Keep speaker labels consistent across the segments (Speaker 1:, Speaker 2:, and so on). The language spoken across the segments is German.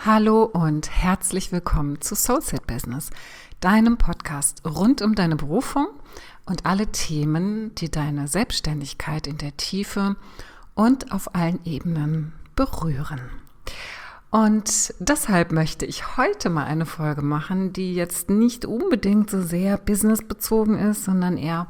Speaker 1: Hallo und herzlich willkommen zu Soulset Business, deinem Podcast rund um deine Berufung und alle Themen, die deine Selbstständigkeit in der Tiefe und auf allen Ebenen berühren. Und deshalb möchte ich heute mal eine Folge machen, die jetzt nicht unbedingt so sehr businessbezogen ist, sondern eher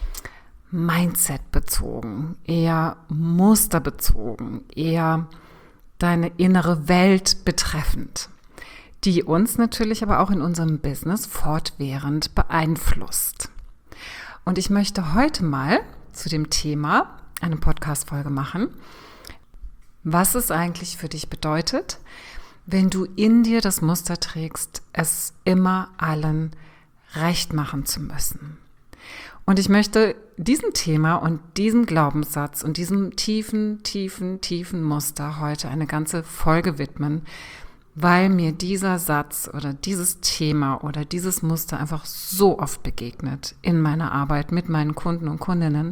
Speaker 1: Mindset-bezogen, eher musterbezogen, eher deine innere Welt betreffend, die uns natürlich aber auch in unserem Business fortwährend beeinflusst. Und ich möchte heute mal zu dem Thema eine Podcast-Folge machen, was es eigentlich für dich bedeutet, wenn du in dir das Muster trägst, es immer allen recht machen zu müssen. Und ich möchte diesem Thema und diesem Glaubenssatz und diesem tiefen Muster heute eine ganze Folge widmen, weil mir dieser Satz oder dieses Thema oder dieses Muster einfach so oft begegnet in meiner Arbeit mit meinen Kunden und Kundinnen.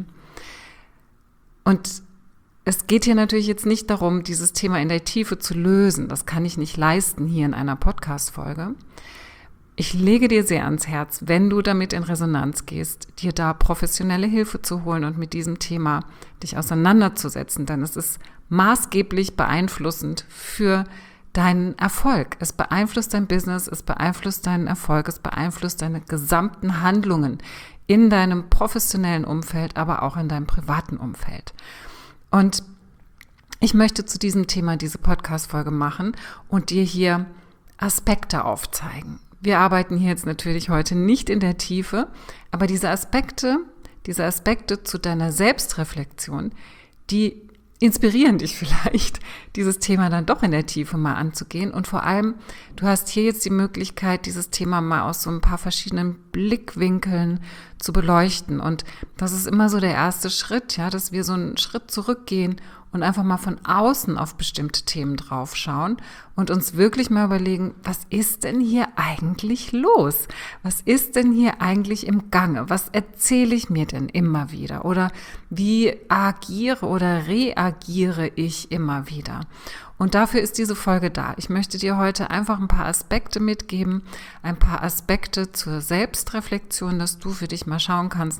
Speaker 1: Und es geht hier natürlich jetzt nicht darum, dieses Thema in der Tiefe zu lösen. Das kann ich nicht leisten hier in einer Podcast-Folge. Ich lege dir sehr ans Herz, wenn du damit in Resonanz gehst, dir da professionelle Hilfe zu holen und mit diesem Thema dich auseinanderzusetzen, denn es ist maßgeblich beeinflussend für deinen Erfolg. Es beeinflusst dein Business, es beeinflusst deinen Erfolg, es beeinflusst deine gesamten Handlungen in deinem professionellen Umfeld, aber auch in deinem privaten Umfeld. Und ich möchte zu diesem Thema diese Podcast-Folge machen und dir hier Aspekte aufzeigen. Wir arbeiten hier jetzt natürlich heute nicht in der Tiefe, aber diese Aspekte zu deiner Selbstreflexion, die inspirieren dich vielleicht, dieses Thema dann doch in der Tiefe mal anzugehen. Und vor allem, du hast hier jetzt die Möglichkeit, dieses Thema mal aus so ein paar verschiedenen Blickwinkeln zu beleuchten. Und das ist immer so der erste Schritt, ja, dass wir so einen Schritt zurückgehen und einfach mal von außen auf bestimmte Themen draufschauen und uns wirklich mal überlegen, was ist denn hier eigentlich los? Was ist denn hier eigentlich im Gange? Was erzähle ich mir denn immer wieder? Oder wie agiere oder reagiere ich immer wieder? Und dafür ist diese Folge da. Ich möchte dir heute einfach ein paar Aspekte mitgeben, ein paar Aspekte zur Selbstreflexion, dass du für dich mal schauen kannst,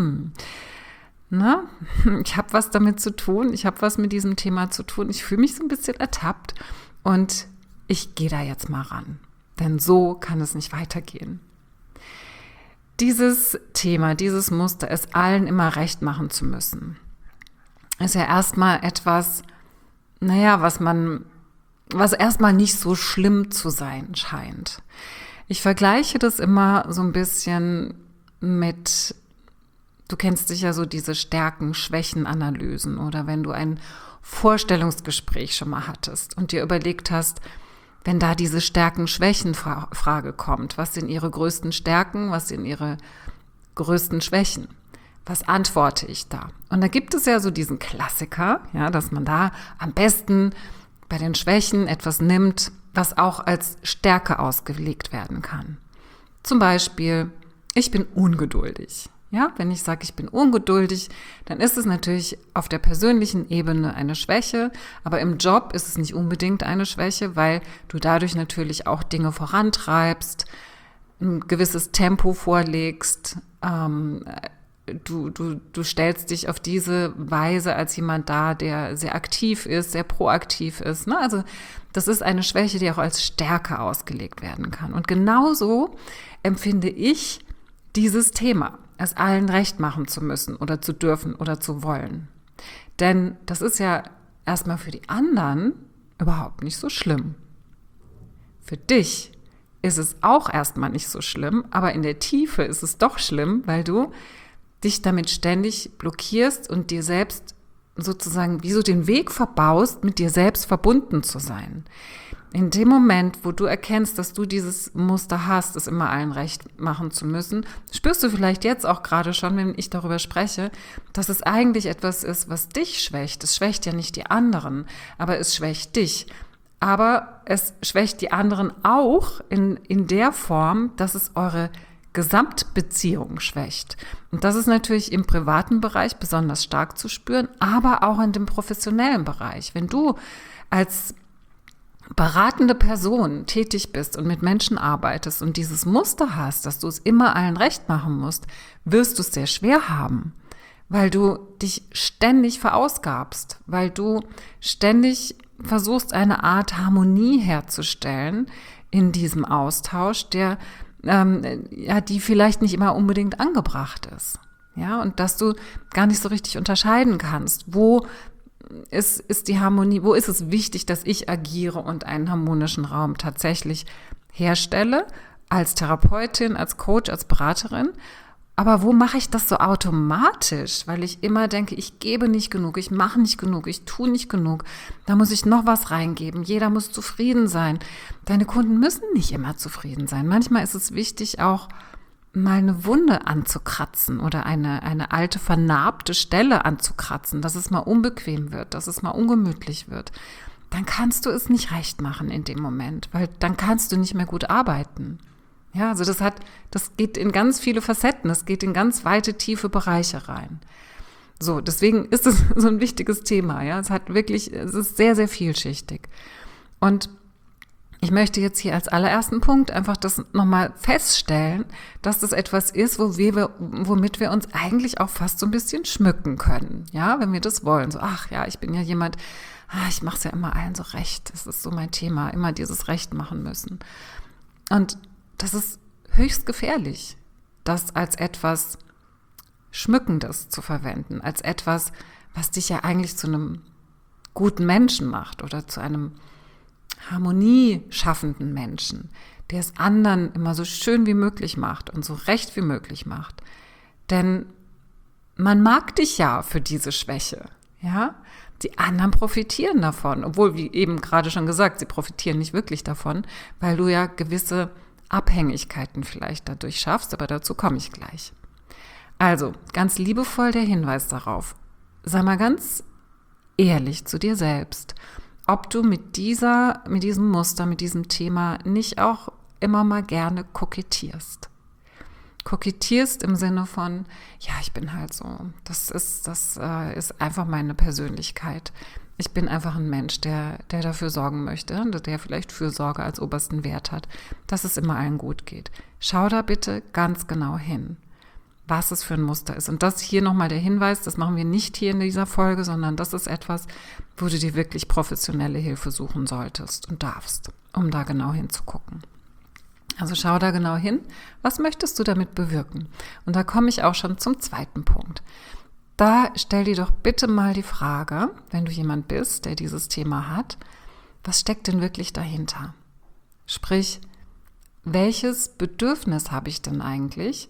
Speaker 1: ich habe was damit zu tun, ich habe was mit diesem Thema zu tun, ich fühle mich so ein bisschen ertappt und ich gehe da jetzt mal ran, denn so kann es nicht weitergehen. Dieses Thema, dieses Muster, es allen immer recht machen zu müssen, ist ja erstmal etwas, was erstmal nicht so schlimm zu sein scheint. Ich vergleiche das immer so ein bisschen mit, du kennst sicher so diese Stärken-Schwächen-Analysen oder wenn du ein Vorstellungsgespräch schon mal hattest und dir überlegt hast, wenn da diese Stärken-Schwächen-Frage kommt, was sind ihre größten Stärken, was sind ihre größten Schwächen? Was antworte ich da? Und da gibt es ja so diesen Klassiker, ja, dass man da am besten bei den Schwächen etwas nimmt, was auch als Stärke ausgelegt werden kann. Zum Beispiel, ich bin ungeduldig. Ja, wenn ich sage, ich bin ungeduldig, dann ist es natürlich auf der persönlichen Ebene eine Schwäche, aber im Job ist es nicht unbedingt eine Schwäche, weil du dadurch natürlich auch Dinge vorantreibst, ein gewisses Tempo vorlegst, du stellst dich auf diese Weise als jemand dar, der sehr aktiv ist, sehr proaktiv ist. Ne? Also das ist eine Schwäche, die auch als Stärke ausgelegt werden kann. Und genauso empfinde ich dieses Thema, es allen recht machen zu müssen oder zu dürfen oder zu wollen. Denn das ist ja erstmal für die anderen überhaupt nicht so schlimm. Für dich ist es auch erstmal nicht so schlimm, aber in der Tiefe ist es doch schlimm, weil du dich damit ständig blockierst und dir selbst sozusagen wie so den Weg verbaust, mit dir selbst verbunden zu sein. In dem Moment, wo du erkennst, dass du dieses Muster hast, es immer allen recht machen zu müssen, spürst du vielleicht jetzt auch gerade schon, wenn ich darüber spreche, dass es eigentlich etwas ist, was dich schwächt. Es schwächt ja nicht die anderen, aber es schwächt dich. Aber es schwächt die anderen auch in der Form, dass es eure Gesamtbeziehung schwächt. Und das ist natürlich im privaten Bereich besonders stark zu spüren, aber auch in dem professionellen Bereich. Wenn du als beratende Person tätig bist und mit Menschen arbeitest und dieses Muster hast, dass du es immer allen recht machen musst, wirst du es sehr schwer haben, weil du dich ständig verausgabst, weil du ständig versuchst, eine Art Harmonie herzustellen in diesem Austausch, der die vielleicht nicht immer unbedingt angebracht ist. Ja, und dass du gar nicht so richtig unterscheiden kannst, wo ist die Harmonie, wo ist es wichtig, dass ich agiere und einen harmonischen Raum tatsächlich herstelle, als Therapeutin, als Coach, als Beraterin. Aber wo mache ich das so automatisch? Weil ich immer denke, ich gebe nicht genug, ich mache nicht genug, ich tue nicht genug. Da muss ich noch was reingeben. Jeder muss zufrieden sein. Deine Kunden müssen nicht immer zufrieden sein. Manchmal ist es wichtig, auch mal eine Wunde anzukratzen oder eine alte, vernarbte Stelle anzukratzen, dass es mal unbequem wird, dass es mal ungemütlich wird. Dann kannst du es nicht recht machen in dem Moment, weil dann kannst du nicht mehr gut arbeiten. Ja, also das geht in ganz viele Facetten, das geht in ganz weite, tiefe Bereiche rein. So, deswegen ist es so ein wichtiges Thema, ja. Es ist sehr, sehr vielschichtig. Und ich möchte jetzt hier als allerersten Punkt einfach das nochmal feststellen, dass das etwas ist, womit wir uns eigentlich auch fast so ein bisschen schmücken können, ja, wenn wir das wollen. So, ach ja, ich bin ja jemand, ich mache es ja immer allen so recht. Das ist so mein Thema, immer dieses Recht machen müssen. Und das ist höchst gefährlich, das als etwas Schmückendes zu verwenden, als etwas, was dich ja eigentlich zu einem guten Menschen macht oder zu einem harmonieschaffenden Menschen, der es anderen immer so schön wie möglich macht und so recht wie möglich macht. Denn man mag dich ja für diese Schwäche, ja? Die anderen profitieren davon, obwohl, wie eben gerade schon gesagt, sie profitieren nicht wirklich davon, weil du ja gewisse Abhängigkeiten vielleicht dadurch schaffst, aber dazu komme ich gleich. Also, ganz liebevoll der Hinweis darauf, sei mal ganz ehrlich zu dir selbst, ob du mit diesem Muster, mit diesem Thema nicht auch immer mal gerne kokettierst. Kokettierst im Sinne von, ja, ich bin halt so, das ist einfach meine Persönlichkeit. Ich bin einfach ein Mensch, der dafür sorgen möchte, der vielleicht Fürsorge als obersten Wert hat, dass es immer allen gut geht. Schau da bitte ganz genau hin, was es für ein Muster ist. Und das hier nochmal der Hinweis, das machen wir nicht hier in dieser Folge, sondern das ist etwas, wo du dir wirklich professionelle Hilfe suchen solltest und darfst, um da genau hinzugucken. Also schau da genau hin, was möchtest du damit bewirken? Und da komme ich auch schon zum zweiten Punkt. Da stell dir doch bitte mal die Frage, wenn du jemand bist, der dieses Thema hat, was steckt denn wirklich dahinter? Sprich, welches Bedürfnis habe ich denn eigentlich,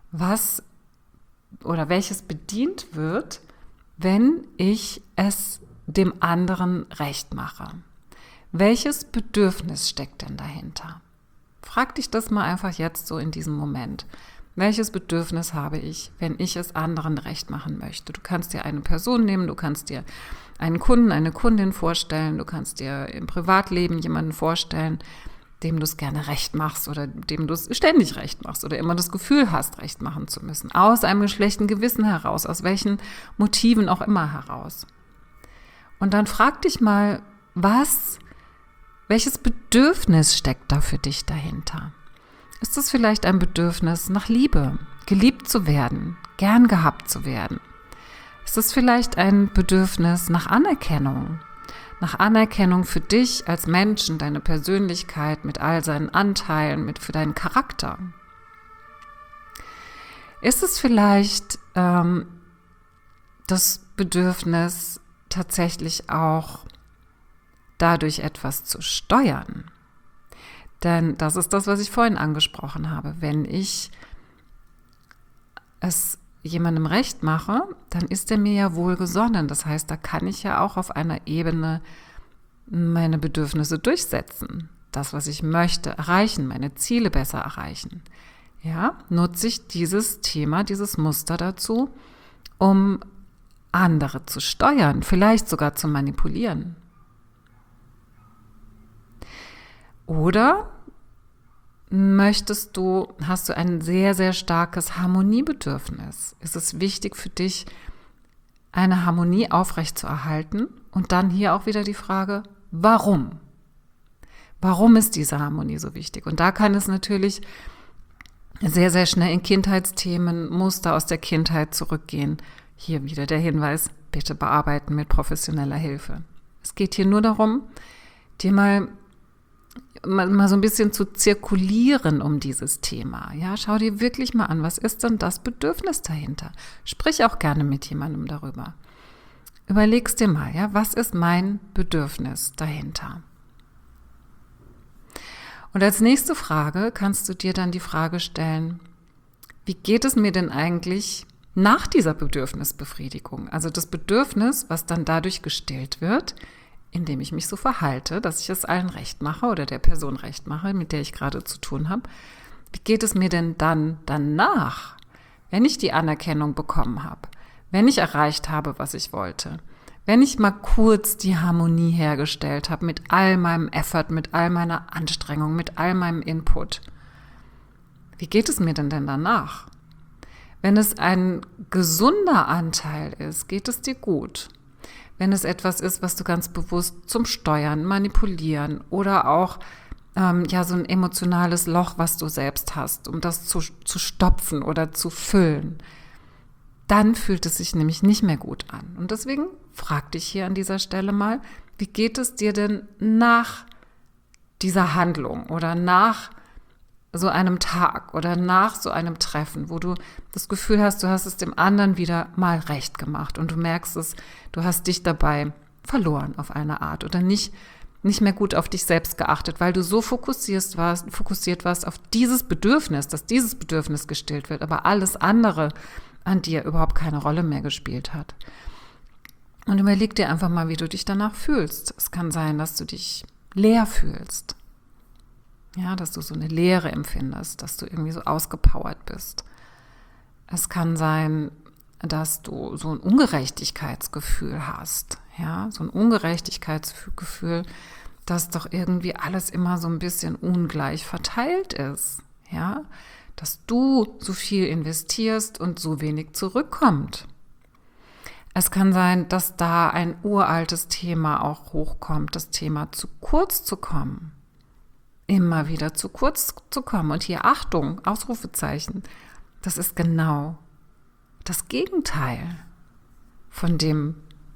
Speaker 1: welches bedient wird, wenn ich es dem anderen recht mache? Welches Bedürfnis steckt denn dahinter? Frag dich das mal einfach jetzt so in diesem Moment. Welches Bedürfnis habe ich, wenn ich es anderen recht machen möchte? Du kannst dir eine Person nehmen, du kannst dir einen Kunden, eine Kundin vorstellen, du kannst dir im Privatleben jemanden vorstellen, dem du es gerne recht machst oder dem du es ständig recht machst oder immer das Gefühl hast, recht machen zu müssen. Aus einem schlechten Gewissen heraus, aus welchen Motiven auch immer heraus. Und dann frag dich mal, welches Bedürfnis steckt da für dich dahinter? Ist es vielleicht ein Bedürfnis nach Liebe, geliebt zu werden, gern gehabt zu werden? Ist es vielleicht ein Bedürfnis nach Anerkennung? Nach Anerkennung für dich als Menschen, deine Persönlichkeit mit all seinen Anteilen, für deinen Charakter? Ist es vielleicht das Bedürfnis, tatsächlich auch dadurch etwas zu steuern? Denn das ist das, was ich vorhin angesprochen habe. Wenn ich es jemandem recht mache, dann ist er mir ja wohlgesonnen. Das heißt, da kann ich ja auch auf einer Ebene meine Bedürfnisse durchsetzen. Das, was ich möchte, erreichen, meine Ziele besser erreichen. Ja, nutze ich dieses Thema, dieses Muster dazu, um andere zu steuern, vielleicht sogar zu manipulieren. Oder hast du ein sehr, sehr starkes Harmoniebedürfnis? Ist es wichtig für dich, eine Harmonie aufrechtzuerhalten? Und dann hier auch wieder die Frage, warum? Warum ist diese Harmonie so wichtig? Und da kann es natürlich sehr, sehr schnell in Kindheitsthemen, Muster aus der Kindheit zurückgehen. Hier wieder der Hinweis, bitte bearbeiten mit professioneller Hilfe. Es geht hier nur darum, dir mal so ein bisschen zu zirkulieren um dieses Thema. Ja, schau dir wirklich mal an, was ist denn das Bedürfnis dahinter? Sprich auch gerne mit jemandem darüber. Überlegst dir mal, ja, was ist mein Bedürfnis dahinter? Und als nächste Frage kannst du dir dann die Frage stellen, wie geht es mir denn eigentlich nach dieser Bedürfnisbefriedigung? Also das Bedürfnis, was dann dadurch gestillt wird, indem ich mich so verhalte, dass ich es allen recht mache oder der Person recht mache, mit der ich gerade zu tun habe. Wie geht es mir denn dann danach, wenn ich die Anerkennung bekommen habe, wenn ich erreicht habe, was ich wollte, wenn ich mal kurz die Harmonie hergestellt habe mit all meinem Effort, mit all meiner Anstrengung, mit all meinem Input? Wie geht es mir denn danach? Wenn es ein gesunder Anteil ist, geht es dir gut. Wenn es etwas ist, was du ganz bewusst zum Steuern, Manipulieren oder auch so ein emotionales Loch, was du selbst hast, um das zu stopfen oder zu füllen, dann fühlt es sich nämlich nicht mehr gut an. Und deswegen frag dich hier an dieser Stelle mal, wie geht es dir denn nach dieser Handlung oder nach so einem Tag oder nach so einem Treffen, wo du das Gefühl hast, du hast es dem anderen wieder mal recht gemacht und du merkst es, du hast dich dabei verloren auf eine Art oder nicht mehr gut auf dich selbst geachtet, weil du so fokussiert warst auf dieses Bedürfnis, dass dieses Bedürfnis gestillt wird, aber alles andere an dir überhaupt keine Rolle mehr gespielt hat. Und überleg dir einfach mal, wie du dich danach fühlst. Es kann sein, dass du dich leer fühlst. Ja, dass du so eine Leere empfindest, dass du irgendwie so ausgepowert bist. Es kann sein, dass du so ein Ungerechtigkeitsgefühl hast. Ja, so ein Ungerechtigkeitsgefühl, dass doch irgendwie alles immer so ein bisschen ungleich verteilt ist. Ja, dass du so viel investierst und so wenig zurückkommt. Es kann sein, dass da ein uraltes Thema auch hochkommt, das Thema zu kurz zu kommen. Immer wieder zu kurz zu kommen. Und hier Achtung, Ausrufezeichen, das ist genau das Gegenteil von dem,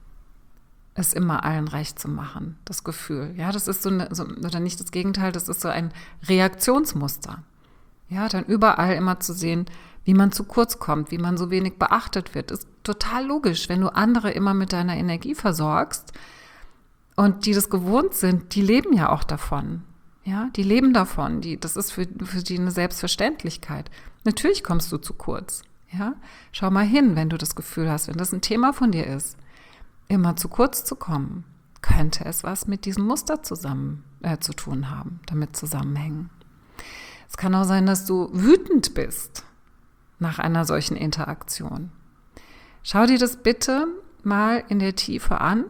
Speaker 1: es immer allen recht zu machen, das Gefühl. Ja, das ist oder nicht das Gegenteil, das ist so ein Reaktionsmuster. Ja, dann überall immer zu sehen, wie man zu kurz kommt, wie man so wenig beachtet wird, ist total logisch. Wenn du andere immer mit deiner Energie versorgst und die das gewohnt sind, die leben ja auch davon. Ja, die leben davon. Das ist für die eine Selbstverständlichkeit. Natürlich kommst du zu kurz. Ja, schau mal hin, wenn du das Gefühl hast, wenn das ein Thema von dir ist, immer zu kurz zu kommen, könnte es was mit diesem Muster zu tun haben, damit zusammenhängen. Es kann auch sein, dass du wütend bist nach einer solchen Interaktion. Schau dir das bitte mal in der Tiefe an,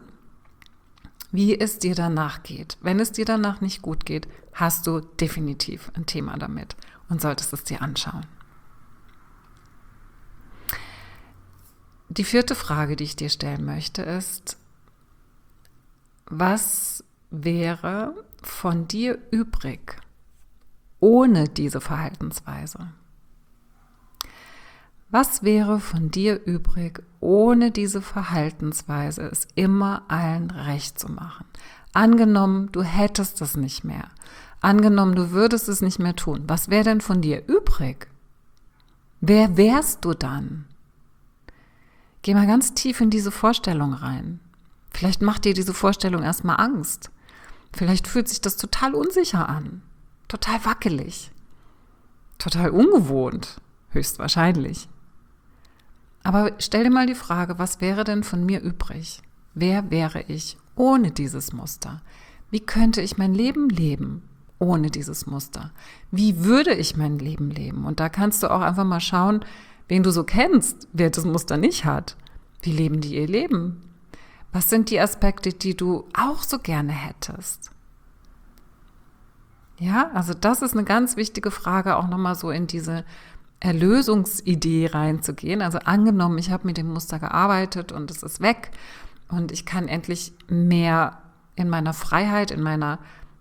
Speaker 1: wie es dir danach geht. Wenn es dir danach nicht gut geht, hast du definitiv ein Thema damit und solltest es dir anschauen. Die 4. Frage, die ich dir stellen möchte, ist, was wäre von dir übrig ohne diese Verhaltensweise? Was wäre von dir übrig, ohne diese Verhaltensweise, es immer allen recht zu machen? Angenommen, du hättest es nicht mehr. Angenommen, du würdest es nicht mehr tun. Was wäre denn von dir übrig? Wer wärst du dann? Geh mal ganz tief in diese Vorstellung rein. Vielleicht macht dir diese Vorstellung erstmal Angst. Vielleicht fühlt sich das total unsicher an. Total wackelig. Total ungewohnt. Höchstwahrscheinlich. Aber stell dir mal die Frage, was wäre denn von mir übrig? Wer wäre ich ohne dieses Muster? Wie könnte ich mein Leben leben ohne dieses Muster? Wie würde ich mein Leben leben? Und da kannst du auch einfach mal schauen, wen du so kennst, wer das Muster nicht hat. Wie leben die ihr Leben? Was sind die Aspekte, die du auch so gerne hättest? Ja, also das ist eine ganz wichtige Frage, auch nochmal so in diese Erlösungsidee reinzugehen. Also angenommen, ich habe mit dem Muster gearbeitet und es ist weg und ich kann endlich mehr in meiner Freiheit, in meiner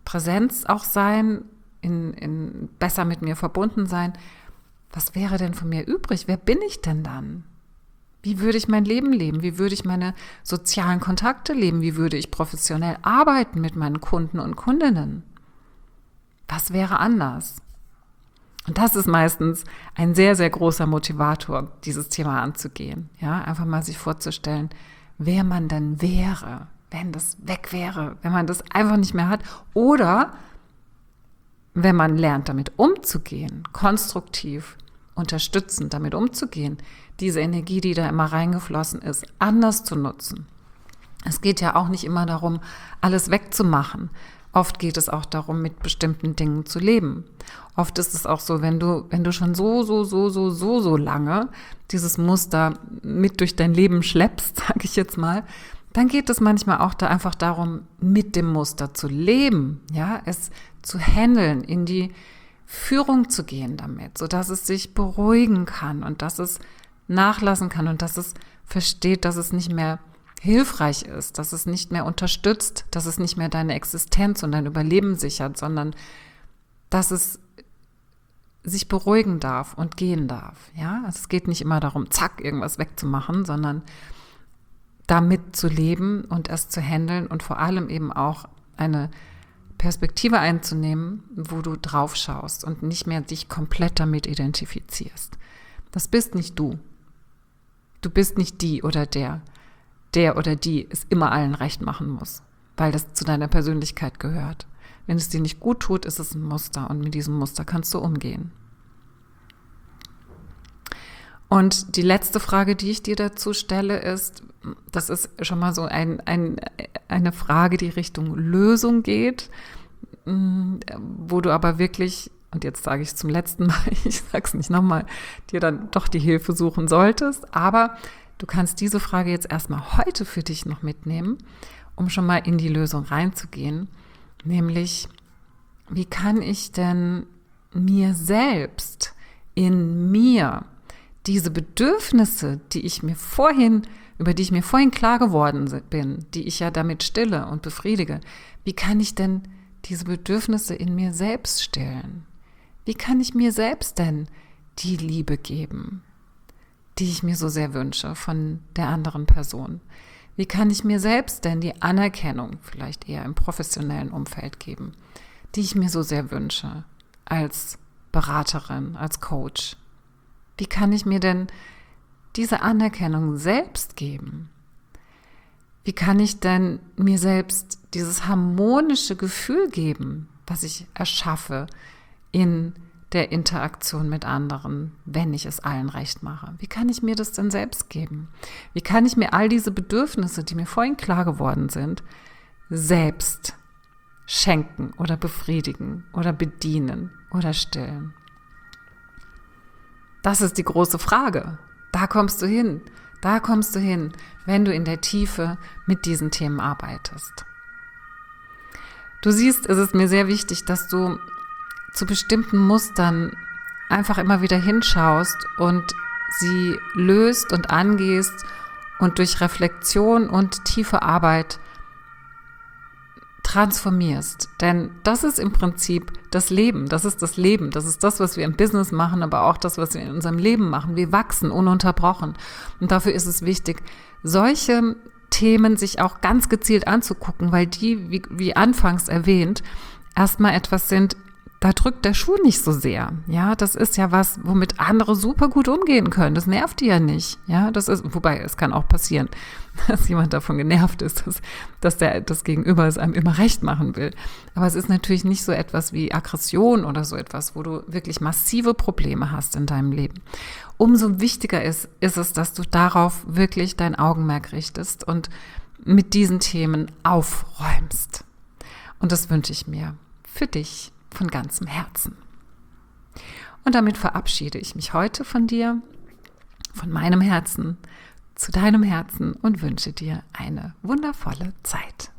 Speaker 1: Präsenz auch sein, besser mit mir verbunden sein. Was wäre denn von mir übrig? Wer bin ich denn dann? Wie würde ich mein Leben leben? Wie würde ich meine sozialen Kontakte leben? Wie würde ich professionell arbeiten mit meinen Kunden und Kundinnen? Was wäre anders? Und das ist meistens ein sehr, sehr großer Motivator, dieses Thema anzugehen. Ja, einfach mal sich vorzustellen, wer man dann wäre, wenn das weg wäre, wenn man das einfach nicht mehr hat. Oder wenn man lernt, damit umzugehen, konstruktiv, unterstützend damit umzugehen, diese Energie, die da immer reingeflossen ist, anders zu nutzen. Es geht ja auch nicht immer darum, alles wegzumachen. Oft geht es auch darum, mit bestimmten Dingen zu leben. Oft ist es auch so, wenn du schon so lange dieses Muster mit durch dein Leben schleppst, sage ich jetzt mal, dann geht es manchmal auch da einfach darum, mit dem Muster zu leben, ja, es zu handeln, in die Führung zu gehen damit, sodass es sich beruhigen kann und dass es nachlassen kann und dass es versteht, dass es nicht mehr hilfreich ist, dass es nicht mehr unterstützt, dass es nicht mehr deine Existenz und dein Überleben sichert, sondern dass es sich beruhigen darf und gehen darf. Ja, also es geht nicht immer darum, zack, irgendwas wegzumachen, sondern damit zu leben und es zu handeln und vor allem eben auch eine Perspektive einzunehmen, wo du drauf schaust und nicht mehr dich komplett damit identifizierst. Das bist nicht du. Du bist nicht die oder der oder die es immer allen recht machen muss, weil das zu deiner Persönlichkeit gehört. Wenn es dir nicht gut tut, ist es ein Muster und mit diesem Muster kannst du umgehen. Und die letzte Frage, die ich dir dazu stelle, ist, das ist schon mal so eine Frage, die Richtung Lösung geht, wo du aber wirklich, und jetzt sage ich es zum letzten Mal, ich sage es nicht nochmal, dir dann doch die Hilfe suchen solltest, aber du kannst diese Frage jetzt erstmal heute für dich noch mitnehmen, um schon mal in die Lösung reinzugehen, nämlich, wie kann ich denn mir selbst in mir diese Bedürfnisse, über die ich mir vorhin klar geworden bin, die ich ja damit stille und befriedige, wie kann ich denn diese Bedürfnisse in mir selbst stillen? Wie kann ich mir selbst denn die Liebe geben, die ich mir so sehr wünsche von der anderen Person? Wie kann ich mir selbst denn die Anerkennung, vielleicht eher im professionellen Umfeld geben, die ich mir so sehr wünsche, als Beraterin, als Coach? Wie kann ich mir denn diese Anerkennung selbst geben? Wie kann ich denn mir selbst dieses harmonische Gefühl geben, was ich erschaffe in der Interaktion mit anderen, wenn ich es allen recht mache? Wie kann ich mir das denn selbst geben? Wie kann ich mir all diese Bedürfnisse, die mir vorhin klar geworden sind, selbst schenken oder befriedigen oder bedienen oder stillen? Das ist die große Frage. Da kommst du hin, wenn du in der Tiefe mit diesen Themen arbeitest. Du siehst, es ist mir sehr wichtig, dass du zu bestimmten Mustern einfach immer wieder hinschaust und sie löst und angehst und durch Reflexion und tiefe Arbeit transformierst. Denn das ist im Prinzip das Leben. Das ist das Leben. Das ist das, was wir im Business machen, aber auch das, was wir in unserem Leben machen. Wir wachsen ununterbrochen. Und dafür ist es wichtig, solche Themen sich auch ganz gezielt anzugucken, weil die, wie anfangs erwähnt, erstmal etwas sind, da drückt der Schuh nicht so sehr. Ja, das ist ja was, womit andere super gut umgehen können. Das nervt die ja nicht. Ja, wobei es kann auch passieren, dass jemand davon genervt ist, dass das Gegenüber es einem immer recht machen will. Aber es ist natürlich nicht so etwas wie Aggression oder so etwas, wo du wirklich massive Probleme hast in deinem Leben. Umso wichtiger ist es, dass du darauf wirklich dein Augenmerk richtest und mit diesen Themen aufräumst. Und das wünsche ich mir für dich von ganzem Herzen. Und damit verabschiede ich mich heute von dir, von meinem Herzen zu deinem Herzen und wünsche dir eine wundervolle Zeit.